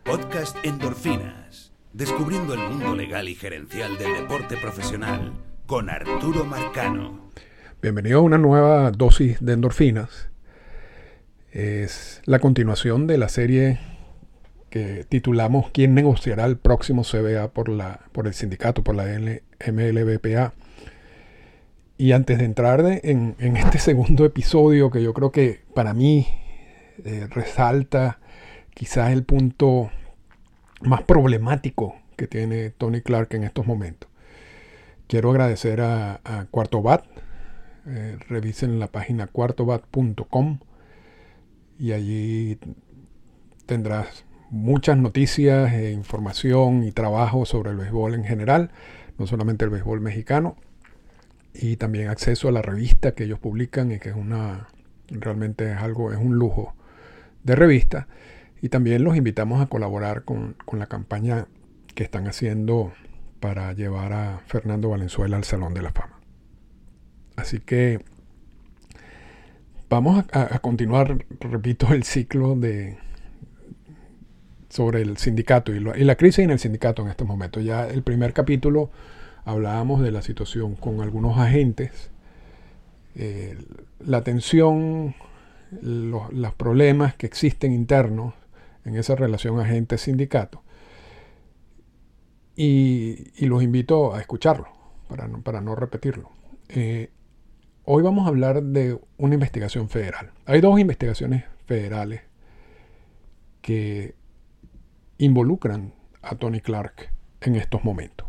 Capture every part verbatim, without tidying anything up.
Podcast Endorfinas. Descubriendo el mundo legal y gerencial del deporte profesional con Arturo Marcano. Bienvenido a una nueva dosis de endorfinas. Es la continuación de la serie que titulamos ¿Quién negociará el próximo C B A por, la, por el sindicato, por la M L B P A? Y antes de entrar de, en, en este segundo episodio, que yo creo que para mí eh, resalta quizás el punto más problemático que tiene Tony Clark en estos momentos, quiero agradecer a, a Cuarto Bat. Eh, revisen la página cuarto bat punto com y allí tendrás muchas noticias, e información y trabajo sobre el béisbol en general, no solamente el béisbol mexicano, y también acceso a la revista que ellos publican y que es una realmente es algo, es un lujo de revista. Y también los invitamos a colaborar con, con la campaña que están haciendo para llevar a Fernando Valenzuela al Salón de la Fama. Así que vamos a, a continuar, repito, el ciclo de sobre el sindicato y, lo, y la crisis en el sindicato en estos momentos. Ya el primer capítulo hablábamos de la situación con algunos agentes, eh, la tensión, los, los problemas que existen internos en esa relación agente-sindicato. Y, y los invito a escucharlo para no, para no repetirlo. Eh, hoy vamos a hablar de una investigación federal. Hay dos investigaciones federales que involucran a Tony Clark en estos momentos.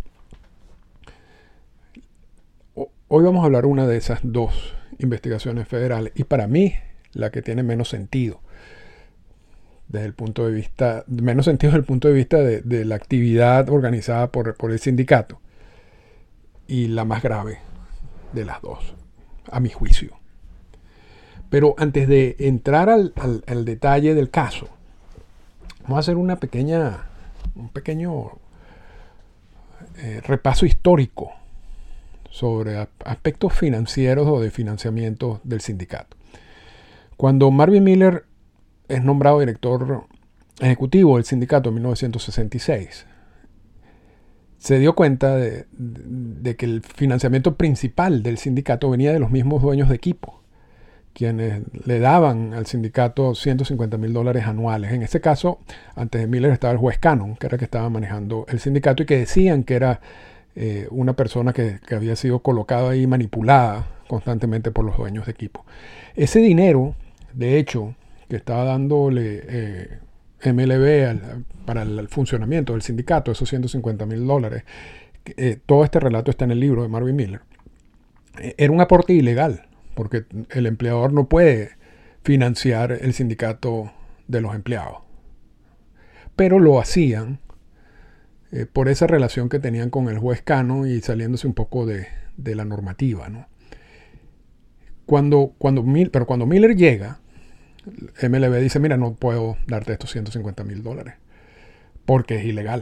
Hoy vamos a hablar de una de esas dos investigaciones federales y para mí la que tiene menos sentido desde el punto de vista, menos sentido desde el punto de vista de, de la actividad organizada por, por el sindicato, y la más grave de las dos, a mi juicio. Pero antes de entrar al, al, al detalle del caso, vamos a hacer una pequeña, un pequeño eh, repaso histórico sobre aspectos financieros o de financiamiento del sindicato. Cuando Marvin Miller es nombrado director ejecutivo del sindicato en mil novecientos sesenta y seis, se dio cuenta de, de, de que el financiamiento principal del sindicato venía de los mismos dueños de equipo, quienes le daban al sindicato ciento cincuenta mil dólares anuales. En este caso, antes de Miller estaba el juez Cannon, que era el que estaba manejando el sindicato y que decían que era eh, una persona que, que había sido colocada ahí, manipulada constantemente por los dueños de equipo. Ese dinero, de hecho, que estaba dándole eh, M L B al, para el, el funcionamiento del sindicato, esos ciento cincuenta mil dólares, eh, todo este relato está en el libro de Marvin Miller, eh, era un aporte ilegal, porque el empleador no puede financiar el sindicato de los empleados. Pero lo hacían eh, por esa relación que tenían con el juez Cano y saliéndose un poco de, de la normativa, ¿no? Cuando, cuando, pero cuando Miller llega, M L B dice, mira, no puedo darte estos ciento cincuenta mil dólares porque es ilegal.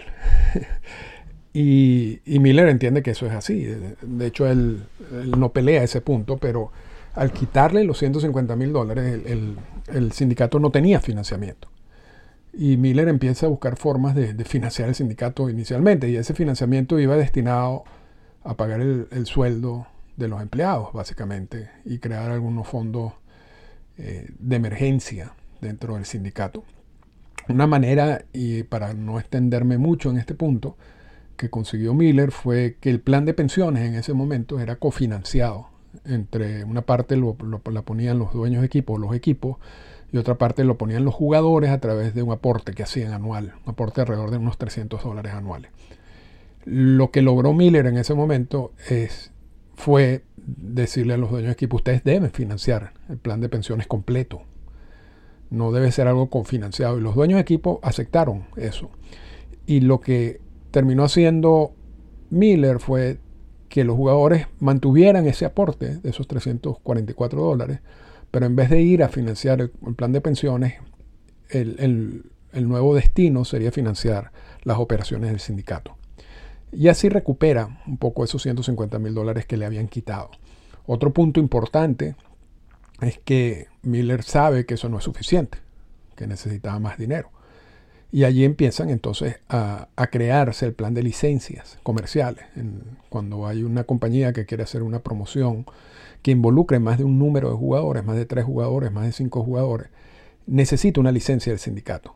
y, y Miller entiende que eso es así. De, de hecho, él, él no pelea ese punto, pero al quitarle los ciento cincuenta mil dólares, el, el, el sindicato no tenía financiamiento. Y Miller empieza a buscar formas de, de financiar el sindicato inicialmente. Y ese financiamiento iba destinado a pagar el, el sueldo de los empleados, básicamente, y crear algunos fondos eh, de emergencia dentro del sindicato. Una manera, y para no extenderme mucho en este punto, que consiguió Miller fue que el plan de pensiones en ese momento era cofinanciado. Entre una parte lo, lo, la ponían los dueños de equipos, los equipos, y otra parte lo ponían los jugadores a través de un aporte que hacían anual, un aporte alrededor de unos trescientos dólares anuales. Lo que logró Miller en ese momento es, fue decirle a los dueños de equipo, ustedes deben financiar el plan de pensiones completo, no debe ser algo cofinanciado, y los dueños de equipo aceptaron eso. Y lo que terminó haciendo Miller fue que los jugadores mantuvieran ese aporte de esos trescientos cuarenta y cuatro dólares, pero en vez de ir a financiar el, el plan de pensiones, el, el, el nuevo destino sería financiar las operaciones del sindicato. Y así recupera un poco esos ciento cincuenta mil dólares que le habían quitado. Otro punto importante es que Miller sabe que eso no es suficiente, que necesitaba más dinero. Y allí empiezan entonces a, a crearse el plan de licencias comerciales. En, cuando hay una compañía que quiere hacer una promoción que involucre más de un número de jugadores, más de tres jugadores, más de cinco jugadores, necesita una licencia del sindicato.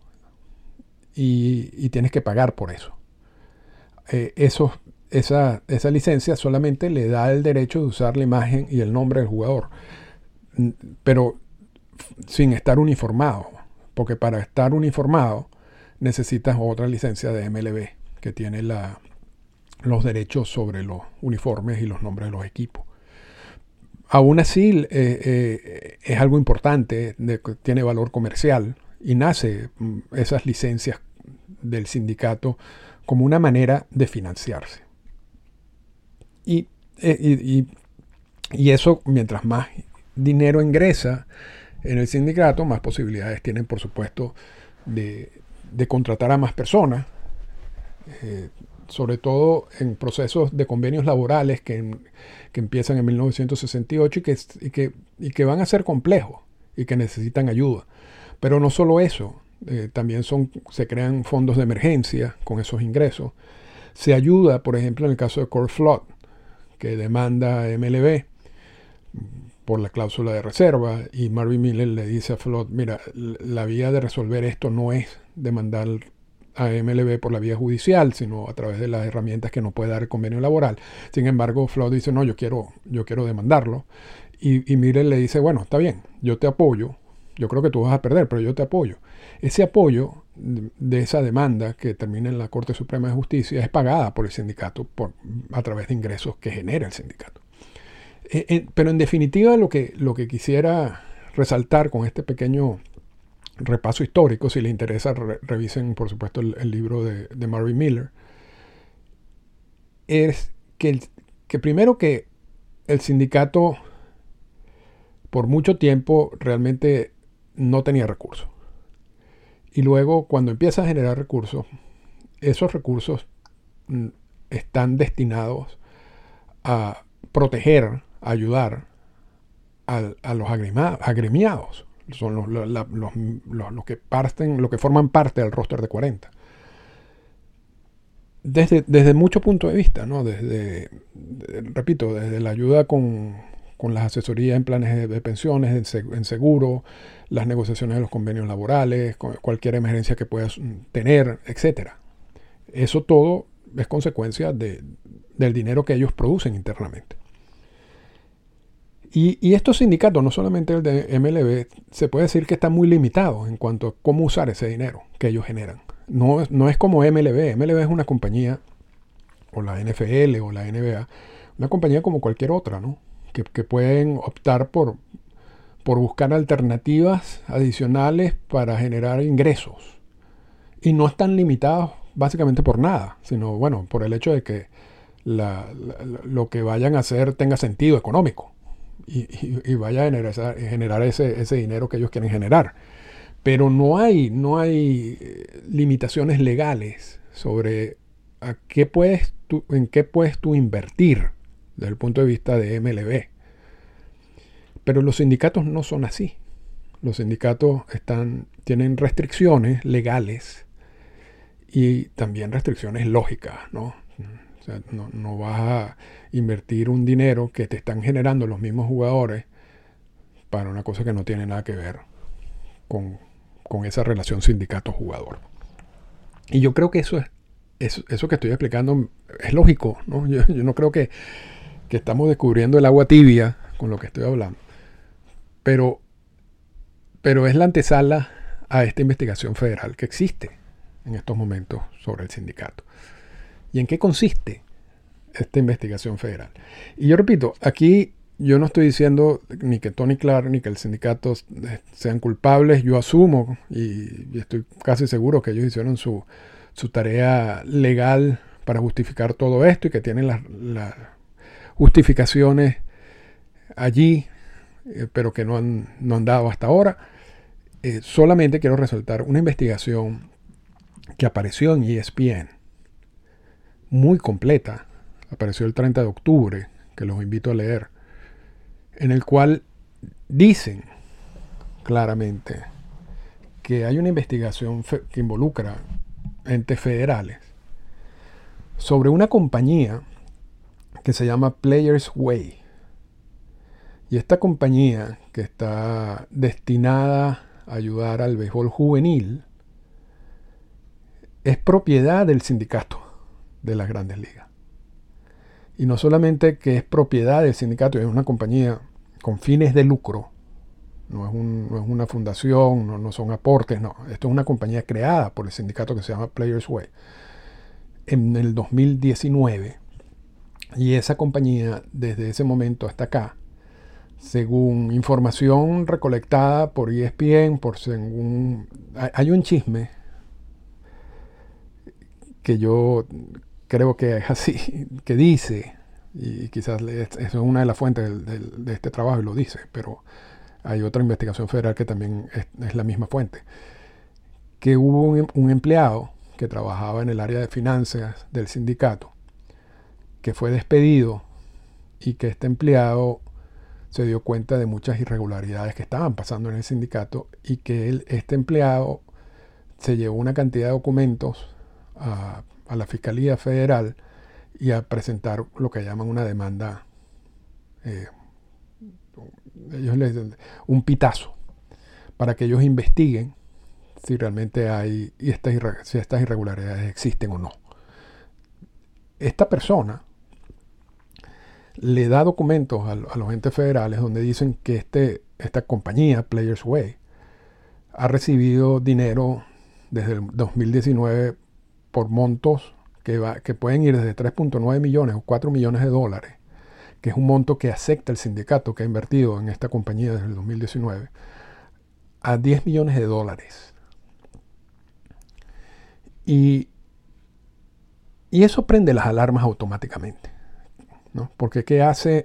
Y, y tienes que pagar por eso. Eh, eso esa, esa licencia solamente le da el derecho de usar la imagen y el nombre del jugador, pero sin estar uniformado, porque para estar uniformado necesitas otra licencia de M L B que tiene la, los derechos sobre los uniformes y los nombres de los equipos. Aún así, eh, eh, es algo importante, de, tiene valor comercial y nace esas licencias del sindicato como una manera de financiarse. Y, eh, y, y, y eso, mientras más dinero ingresa en el sindicato, más posibilidades tienen, por supuesto, de, de contratar a más personas, eh, sobre todo en procesos de convenios laborales que, en, que empiezan en mil novecientos sesenta y ocho y que, y, que, y que van a ser complejos y que necesitan ayuda. Pero no solo eso, eh, también son, se crean fondos de emergencia con esos ingresos. Se ayuda, por ejemplo, en el caso de Cor Flood, que demanda a M L B por la cláusula de reserva, y Marvin Miller le dice a Flood, mira, la vía de resolver esto no es demandar a M L B por la vía judicial, sino a través de las herramientas que nos puede dar el convenio laboral. Sin embargo, Flood dice, no, yo quiero, yo quiero demandarlo. Y, y Miller le dice, bueno, está bien, yo te apoyo, yo creo que tú vas a perder, pero yo te apoyo. Ese apoyo de esa demanda que termina en la Corte Suprema de Justicia es pagada por el sindicato por, a través de ingresos que genera el sindicato. Eh, eh, pero en definitiva lo que, lo que quisiera resaltar con este pequeño repaso histórico, si les interesa, re, revisen por supuesto el, el libro de, de Marvin Miller, es que, el, que primero que el sindicato por mucho tiempo realmente no tenía recursos. Y luego cuando empieza a generar recursos, esos recursos están destinados a proteger, a ayudar a, a los agremiados. Son los, los, los, los, los que parten, los que forman parte del roster de cuarenta. Desde, desde muchos puntos de vista, ¿no? Desde, de, repito, desde la ayuda con, con las asesorías en planes de, de pensiones, en, en seguro, las negociaciones de los convenios laborales, cualquier emergencia que puedas tener, etcétera. Eso todo es consecuencia de, del dinero que ellos producen internamente. Y, y estos sindicatos, no solamente el de M L B, se puede decir que están muy limitados en cuanto a cómo usar ese dinero que ellos generan. No, no es como M L B. M L B es una compañía, o la N F L o la N B A, una compañía como cualquier otra, ¿no? Que, que pueden optar por, por buscar alternativas adicionales para generar ingresos. Y no están limitados básicamente por nada, sino, bueno, por el hecho de que la, la, lo que vayan a hacer tenga sentido económico. Y, y, y vaya a generar, generar ese, ese dinero que ellos quieren generar. Pero no hay, no hay limitaciones legales sobre a qué puedes tú, en qué puedes tú invertir desde el punto de vista de M L B. Pero los sindicatos no son así. Los sindicatos están, tienen restricciones legales y también restricciones lógicas, ¿no? O sea, no, no vas a invertir un dinero que te están generando los mismos jugadores para una cosa que no tiene nada que ver con, con esa relación sindicato-jugador. Y yo creo que eso es eso, eso que estoy explicando es lógico, ¿no? Yo, yo no creo que, que estamos descubriendo el agua tibia con lo que estoy hablando. Pero, pero es la antesala a esta investigación federal que existe en estos momentos sobre el sindicato. ¿Y en qué consiste esta investigación federal? Y yo repito, aquí yo no estoy diciendo ni que Tony Clark ni que el sindicato sean culpables. Yo asumo y, y estoy casi seguro que ellos hicieron su, su tarea legal para justificar todo esto y que tienen las, las justificaciones allí, eh, pero que no han, no han dado hasta ahora. Eh, solamente quiero resaltar una investigación que apareció en E S P N, muy completa, apareció el treinta de octubre, que los invito a leer, en el cual dicen claramente que hay una investigación que involucra entes federales sobre una compañía que se llama Players Way. Y esta compañía, que está destinada a ayudar al béisbol juvenil, es propiedad del sindicato de las Grandes Ligas. Y no solamente que es propiedad del sindicato, es una compañía con fines de lucro. No es, un, no es una fundación, no, no son aportes, no. Esto es una compañía creada por el sindicato que se llama Players Way en el dos mil diecinueve. Y esa compañía, desde ese momento hasta acá, según información recolectada por E S P N, por según, hay un chisme que yo creo que es así, que dice, y quizás eso es una de las fuentes del, del, de este trabajo y lo dice, pero hay otra investigación federal que también es, es la misma fuente, que hubo un, un empleado que trabajaba en el área de finanzas del sindicato, que fue despedido y que este empleado se dio cuenta de muchas irregularidades que estaban pasando en el sindicato y que él, este empleado se llevó una cantidad de documentos a, a la Fiscalía Federal y a presentar lo que llaman una demanda, eh, ellos le dicen un pitazo, para que ellos investiguen si realmente hay y estas, si estas irregularidades existen o no. Esta persona le da documentos a, a los entes federales donde dicen que este, esta compañía, Players Way, ha recibido dinero desde el dos mil diecinueve por montos que, va, que pueden ir desde tres punto nueve millones o cuatro millones de dólares, que es un monto que acepta el sindicato que ha invertido en esta compañía desde el dos mil diecinueve, a diez millones de dólares. Y, y eso prende las alarmas automáticamente, ¿no? Porque ¿qué hace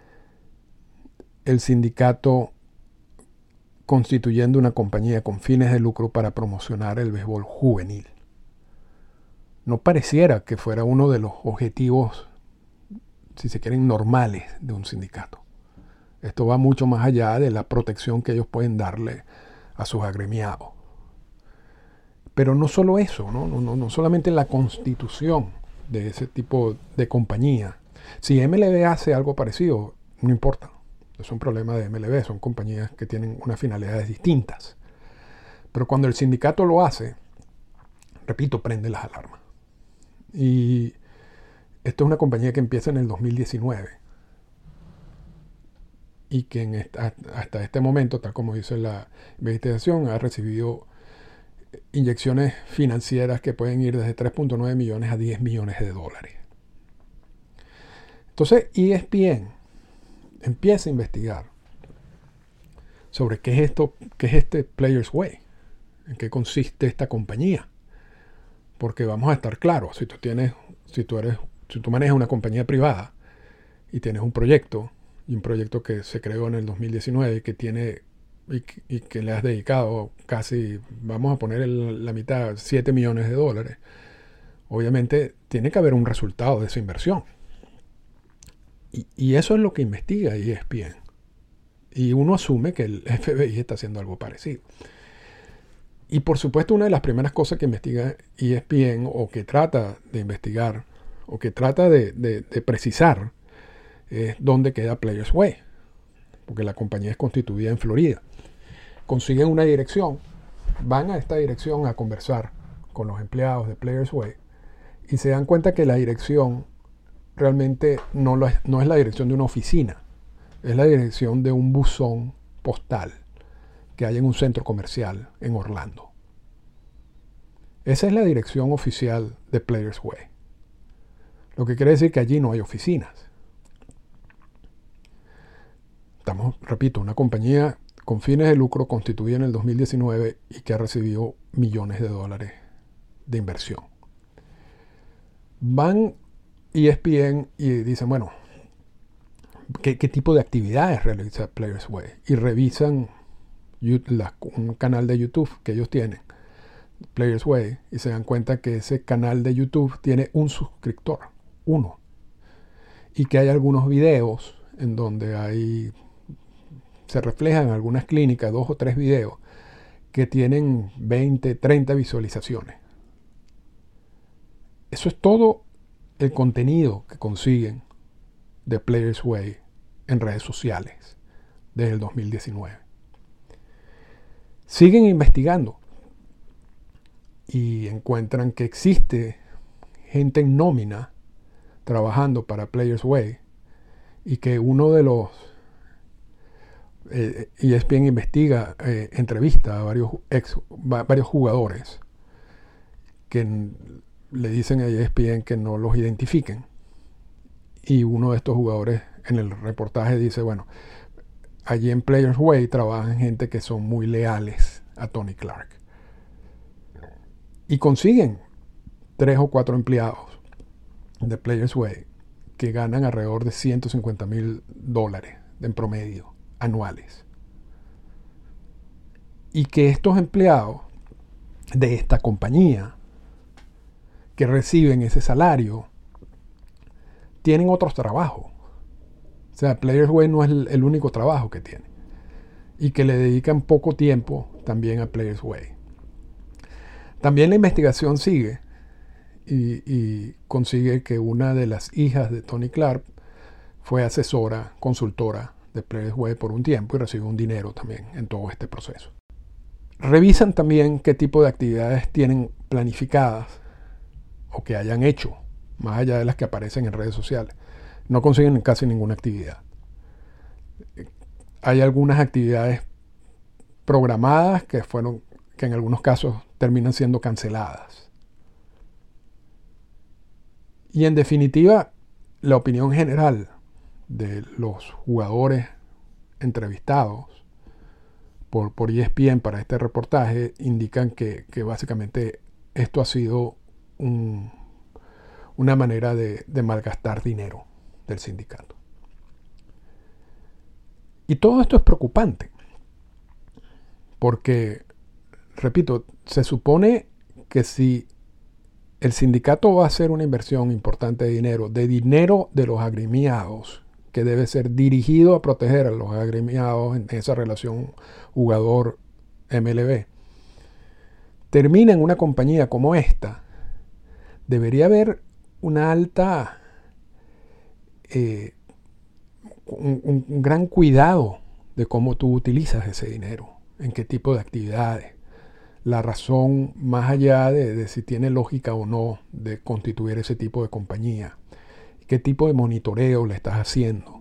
el sindicato constituyendo una compañía con fines de lucro para promocionar el béisbol juvenil? No pareciera que fuera uno de los objetivos, si se quieren, normales de un sindicato. Esto va mucho más allá de la protección que ellos pueden darle a sus agremiados. Pero no solo eso, ¿no? No, no, no solamente la constitución de ese tipo de compañía. Si M L B hace algo parecido, no importa. No es un problema de M L B, son compañías que tienen unas finalidades distintas. Pero cuando el sindicato lo hace, repito, prende las alarmas. Y esto es una compañía que empieza en el dos mil diecinueve y que en esta, hasta este momento, tal como dice la investigación, ha recibido inyecciones financieras que pueden ir desde tres punto nueve millones a diez millones de dólares. Entonces E S P N empieza a investigar sobre qué es esto, qué es este Players Way, en qué consiste esta compañía. Porque vamos a estar claros, si tú tienes, si tú eres, si tú manejas una compañía privada y tienes un proyecto, y un proyecto que se creó en el dos mil diecinueve que tiene y, y que le has dedicado casi, vamos a poner el, la mitad, siete millones de dólares, obviamente tiene que haber un resultado de esa inversión. Y, y eso es lo que investiga E S P N. Y uno asume que el F B I está haciendo algo parecido. Y por supuesto, una de las primeras cosas que investiga E S P N o que trata de investigar o que trata de, de, de precisar es dónde queda Players Way, porque la compañía es constituida en Florida. Consiguen una dirección, van a esta dirección a conversar con los empleados de Players Way y se dan cuenta que la dirección realmente no, lo es, no es la dirección de una oficina, es la dirección de un buzón postal que hay en un centro comercial en Orlando. Esa es la dirección oficial de Players Way. Lo que quiere decir que allí no hay oficinas. Estamos, repito, una compañía con fines de lucro constituida en el dos mil diecinueve y que ha recibido millones de dólares de inversión. Van E S P N y dicen, bueno, ¿qué, qué tipo de actividades realiza Players Way? Y revisan un canal de YouTube que ellos tienen, Players Way, y se dan cuenta que ese canal de YouTube tiene un suscriptor, uno, y que hay algunos videos en donde hay, se reflejan algunas clínicas, dos o tres videos que tienen veinte, treinta visualizaciones. Eso es todo el contenido que consiguen de Players Way en redes sociales desde el dos mil diecinueve. Siguen investigando y encuentran que existe gente en nómina trabajando para Players Way y que uno de los eh, E S P N investiga, eh, entrevista a varios, ex, varios jugadores que n- le dicen a E S P N que no los identifiquen, y uno de estos jugadores en el reportaje dice, bueno, allí en Players Way trabajan gente que son muy leales a Tony Clark, y consiguen tres o cuatro empleados de Players Way que ganan alrededor de ciento cincuenta mil dólares en promedio anuales, y que estos empleados de esta compañía que reciben ese salario tienen otros trabajos. O sea, Players Way no es el, el único trabajo que tiene, y que le dedican poco tiempo también a Players Way. También la investigación sigue y, y consigue que una de las hijas de Tony Clark fue asesora, consultora de Players Way por un tiempo y recibió un dinero también en todo este proceso. Revisan también qué tipo de actividades tienen planificadas o que hayan hecho, más allá de las que aparecen en redes sociales. No consiguen casi ninguna actividad. Hay algunas actividades programadas que fueron, que en algunos casos terminan siendo canceladas. Y en definitiva, la opinión general de los jugadores entrevistados por, por E S P N para este reportaje indican que, que básicamente esto ha sido un, una manera de, de malgastar dinero del sindicato. Y todo esto es preocupante porque, repito, se supone que si el sindicato va a hacer una inversión importante de dinero, de dinero de los agremiados, que debe ser dirigido a proteger a los agremiados en esa relación jugador-M L B, termina en una compañía como esta, debería haber una alta, eh, un, un gran cuidado de cómo tú utilizas ese dinero, en qué tipo de actividades. La razón, más allá de, de si tiene lógica o no de constituir ese tipo de compañía, qué tipo de monitoreo le estás haciendo.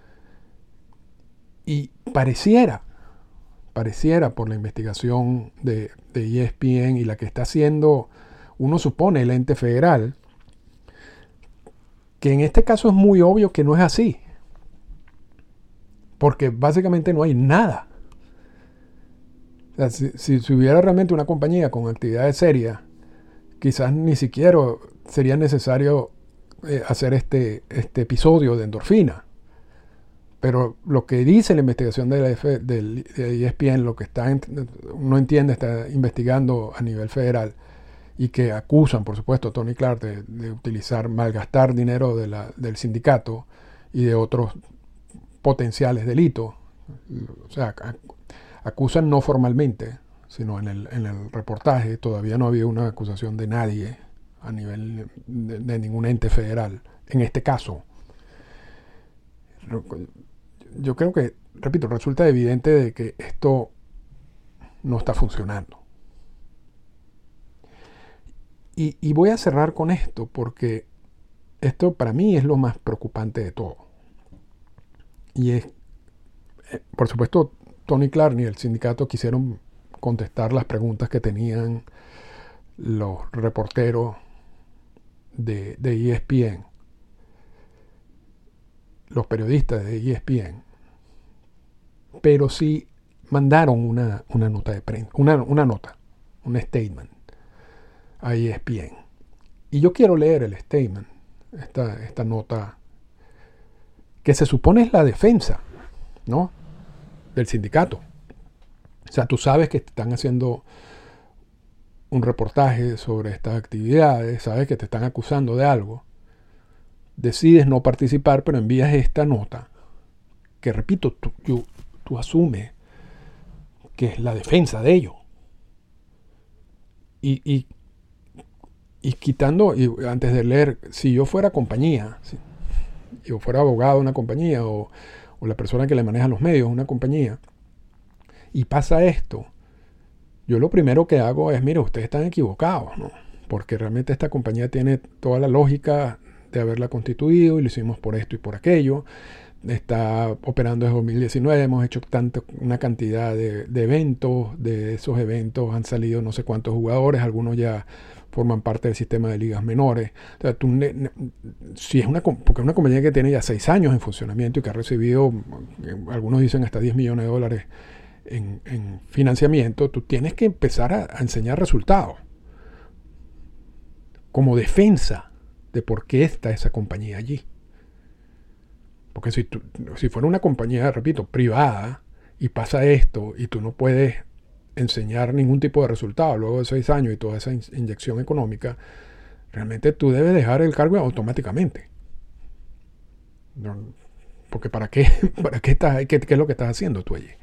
Y pareciera, pareciera por la investigación de, de E S P N y la que está haciendo, uno supone, el ente federal, que en este caso es muy obvio que no es así, porque básicamente no hay nada. O sea, si, si, si hubiera realmente una compañía con actividades serias, quizás ni siquiera sería necesario eh, hacer este, este episodio de Endorfina. Pero lo que dice la investigación de, la F, del, de E S P N, lo que está uno entiende, está investigando a nivel federal, y que acusan, por supuesto, a Tony Clark de, de utilizar, malgastar dinero de la, del sindicato y de otros potenciales delitos. O sea, acusan no formalmente, sino en el, en el reportaje. Todavía no había una acusación de nadie a nivel de, de ningún ente federal en este caso. Yo creo que, repito, resulta evidente de que esto no está funcionando. Y, y voy a cerrar con esto porque esto para mí es lo más preocupante de todo. Y es, eh, por supuesto, Tony Clark ni el sindicato quisieron contestar las preguntas que tenían los reporteros de, de E S P N, los periodistas de E S P N, pero sí mandaron una, una nota de prensa, una, una nota, un statement a E S P N. Y yo quiero leer el statement, esta, esta nota, que se supone es la defensa, ¿no?, del sindicato. O sea, tú sabes que te están haciendo un reportaje sobre estas actividades, sabes que te están acusando de algo, decides no participar, pero envías esta nota, que repito, tú, tú, tú asumes que es la defensa de ellos. y, y, y quitando, y antes de leer, si yo fuera compañía, si yo fuera abogado de una compañía o, o la persona que le maneja los medios de una compañía, y pasa esto, yo lo primero que hago es, mire, ustedes están equivocados, ¿no? Porque realmente esta compañía tiene toda la lógica de haberla constituido y lo hicimos por esto y por aquello. Está operando desde dos mil diecinueve, hemos hecho tanto, una cantidad de, de eventos, de esos eventos han salido no sé cuántos jugadores, algunos ya forman parte del sistema de ligas menores. O sea, tú, si es una, porque es una compañía que tiene ya seis años en funcionamiento y que ha recibido, algunos dicen hasta diez millones de dólares en, en financiamiento, tú tienes que empezar a, a enseñar resultados como defensa de por qué está esa compañía allí. Porque si, tú, si fuera una compañía, repito, privada, y pasa esto, y tú no puedes enseñar ningún tipo de resultado luego de seis años y toda esa in- inyección económica, realmente tú debes dejar el cargo automáticamente. No, porque ¿para qué? ¿Para qué estás, qué, qué es lo que estás haciendo tú allí?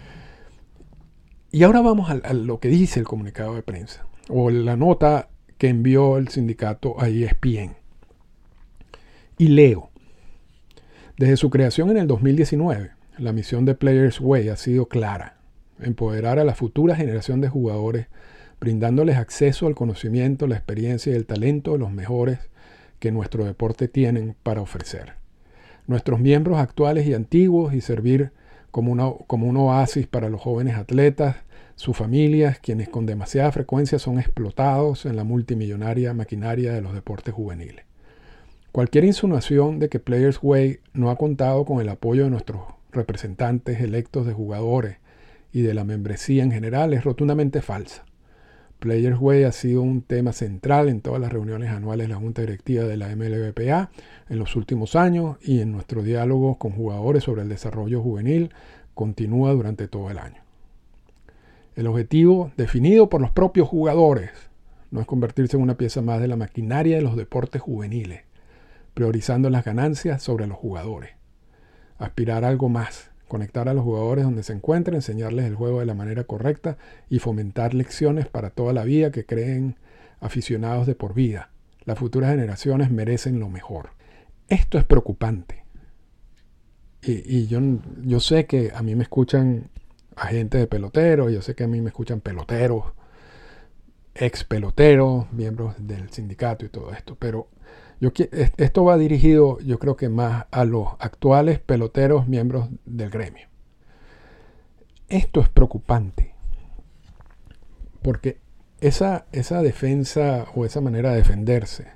Y ahora vamos a, a lo que dice el comunicado de prensa, o la nota que envió el sindicato a E S P N. Y leo. Desde su creación en el dos mil diecinueve, la misión de Players Way ha sido clara: empoderar a la futura generación de jugadores, brindándoles acceso al conocimiento, la experiencia y el talento de los mejores que nuestro deporte tienen para ofrecer. Nuestros miembros actuales y antiguos, y servir como, una, como un oasis para los jóvenes atletas, sus familias, quienes con demasiada frecuencia son explotados en la multimillonaria maquinaria de los deportes juveniles. Cualquier insinuación de que Players Way no ha contado con el apoyo de nuestros representantes electos de jugadores y de la membresía en general es rotundamente falsa. Players Way ha sido un tema central en todas las reuniones anuales de la Junta Directiva de la M L B P A en los últimos años, y en nuestro diálogo con jugadores sobre el desarrollo juvenil continúa durante todo el año. El objetivo, definido por los propios jugadores, no es convertirse en una pieza más de la maquinaria de los deportes juveniles, priorizando las ganancias sobre los jugadores. Aspirar a algo más, conectar a los jugadores donde se encuentren, enseñarles el juego de la manera correcta y fomentar lecciones para toda la vida que creen aficionados de por vida. Las futuras generaciones merecen lo mejor. Esto es preocupante. Y, y yo, yo sé que a mí me escuchan agentes de peloteros, yo sé que a mí me escuchan peloteros, ex peloteros, miembros del sindicato y todo esto, pero Yo, esto va dirigido, yo creo que más a los actuales peloteros miembros del gremio. Esto es preocupante, porque esa, esa defensa o esa manera de defenderse,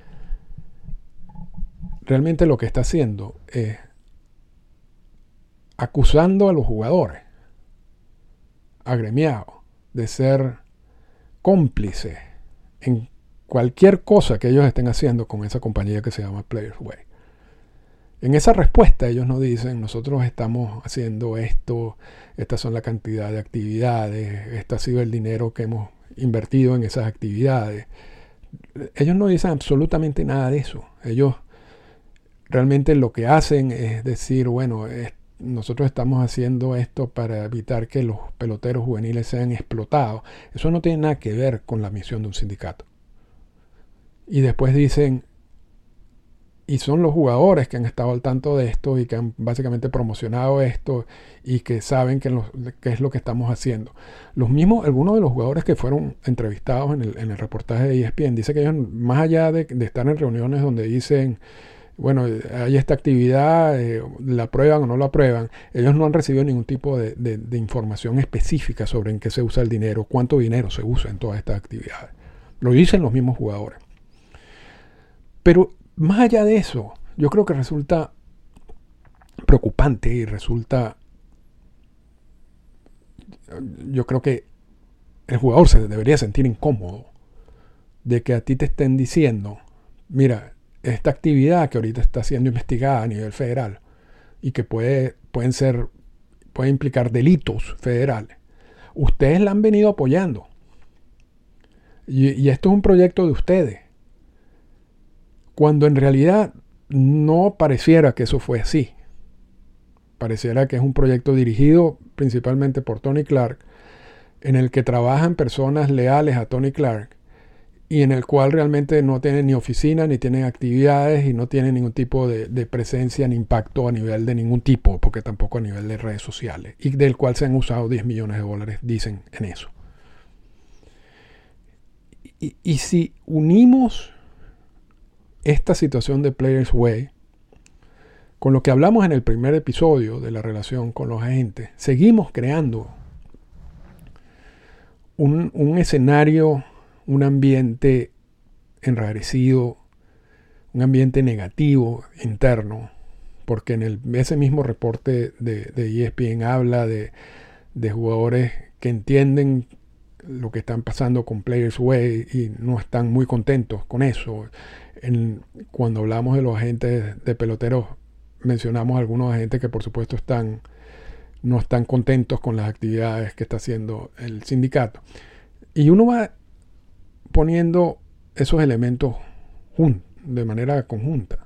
realmente lo que está haciendo es acusando a los jugadores agremiados de ser cómplices en cualquier cosa que ellos estén haciendo con esa compañía que se llama Players Way. En esa respuesta ellos no dicen, nosotros estamos haciendo esto, estas son la cantidad de actividades, este ha sido el dinero que hemos invertido en esas actividades. Ellos no dicen absolutamente nada de eso. Ellos realmente lo que hacen es decir, bueno, es, nosotros estamos haciendo esto para evitar que los peloteros juveniles sean explotados. Eso no tiene nada que ver con la misión de un sindicato. Y después dicen, y son los jugadores que han estado al tanto de esto y que han básicamente promocionado esto y que saben qué que es lo que estamos haciendo. Los mismos, algunos de los jugadores que fueron entrevistados en el, en el reportaje de E S P N, dice que ellos, más allá de, de estar en reuniones donde dicen, bueno, hay esta actividad, eh, la aprueban o no la aprueban, ellos no han recibido ningún tipo de, de, de información específica sobre en qué se usa el dinero, cuánto dinero se usa en todas estas actividades. Lo dicen los mismos jugadores. Pero más allá de eso, yo creo que resulta preocupante y resulta... Yo creo que el jugador se debería sentir incómodo de que a ti te estén diciendo, mira, esta actividad que ahorita está siendo investigada a nivel federal y que puede, pueden ser, puede implicar delitos federales, ustedes la han venido apoyando. Y, y esto es un proyecto de ustedes. Cuando en realidad no pareciera que eso fue así. Pareciera que es un proyecto dirigido principalmente por Tony Clark, en el que trabajan personas leales a Tony Clark y en el cual realmente no tienen ni oficina, ni tienen actividades y no tienen ningún tipo de, de presencia ni impacto a nivel de ningún tipo, porque tampoco a nivel de redes sociales, y del cual se han usado diez millones de dólares, dicen, en eso. Y, y si unimos esta situación de Players Way con lo que hablamos en el primer episodio de la relación con los agentes, seguimos creando un, un escenario, un ambiente enrarecido, un ambiente negativo interno, porque en el, ese mismo reporte de, de E S P N habla de, de jugadores que entienden lo que están pasando con Players Way y no están muy contentos con eso. En, cuando hablamos de los agentes de peloteros, mencionamos algunos agentes que por supuesto están, no están contentos con las actividades que está haciendo el sindicato. Y uno va poniendo esos elementos jun- de manera conjunta.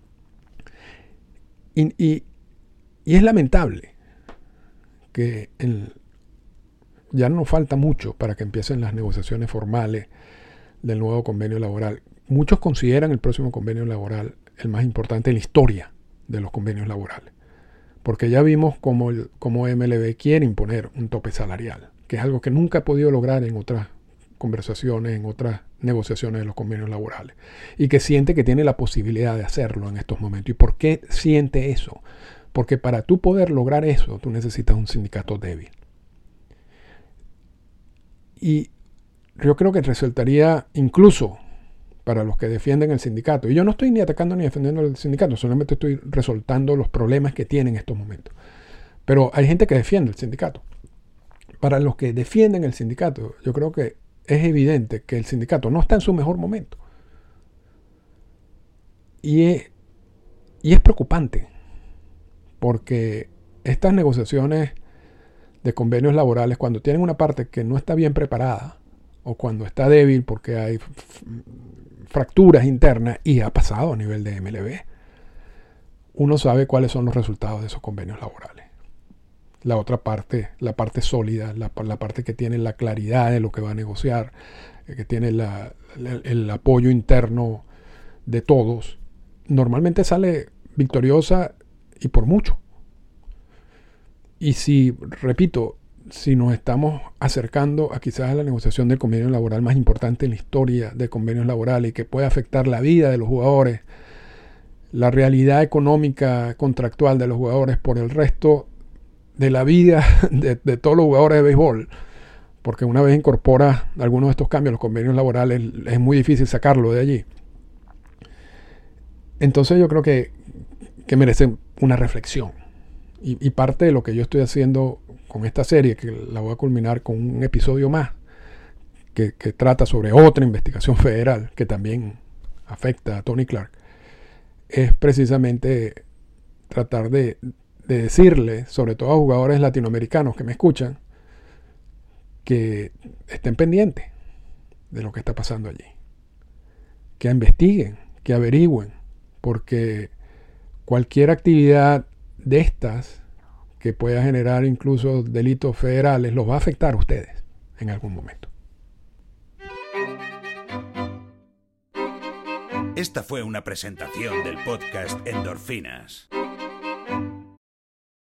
Y, y, y es lamentable que el, ya no falta mucho para que empiecen las negociaciones formales del nuevo convenio laboral. Muchos consideran el próximo convenio laboral el más importante en la historia de los convenios laborales, porque ya vimos cómo, el, cómo M L B quiere imponer un tope salarial, que es algo que nunca ha podido lograr en otras conversaciones, en otras negociaciones de los convenios laborales, y que siente que tiene la posibilidad de hacerlo en estos momentos. ¿Y por qué siente eso? Porque para tú poder lograr eso, tú necesitas un sindicato débil. Y yo creo que resultaría incluso para los que defienden el sindicato, y yo no estoy ni atacando ni defendiendo el sindicato, solamente estoy resoltando los problemas que tiene en estos momentos. Pero hay gente que defiende el sindicato. Para los que defienden el sindicato, yo creo que es evidente que el sindicato no está en su mejor momento. Y es, y es preocupante, porque estas negociaciones de convenios laborales, cuando tienen una parte que no está bien preparada, o cuando está débil porque hay fracturas internas, y ha pasado a nivel de M L B, uno sabe cuáles son los resultados de esos convenios laborales. La otra parte, la parte sólida, la, la parte que tiene la claridad de lo que va a negociar, que tiene la, el, el apoyo interno de todos, normalmente sale victoriosa y por mucho. Y si, repito, si nos estamos acercando a quizás a la negociación del convenio laboral más importante en la historia de convenios laborales y que puede afectar la vida de los jugadores, la realidad económica contractual de los jugadores por el resto de la vida de, de todos los jugadores de béisbol, porque una vez incorpora algunos de estos cambios, los convenios laborales, es muy difícil sacarlo de allí. Entonces yo creo que, que merece una reflexión. Y, y parte de lo que yo estoy haciendo con esta serie, que la voy a culminar con un episodio más, que, que trata sobre otra investigación federal que también afecta a Tony Clark, es precisamente tratar de, de decirle, sobre todo a jugadores latinoamericanos que me escuchan, que estén pendientes de lo que está pasando allí, que investiguen, que averigüen, porque cualquier actividad de estas que pueda generar incluso delitos federales los va a afectar a ustedes en algún momento. Esta fue una presentación del podcast Endorfinas.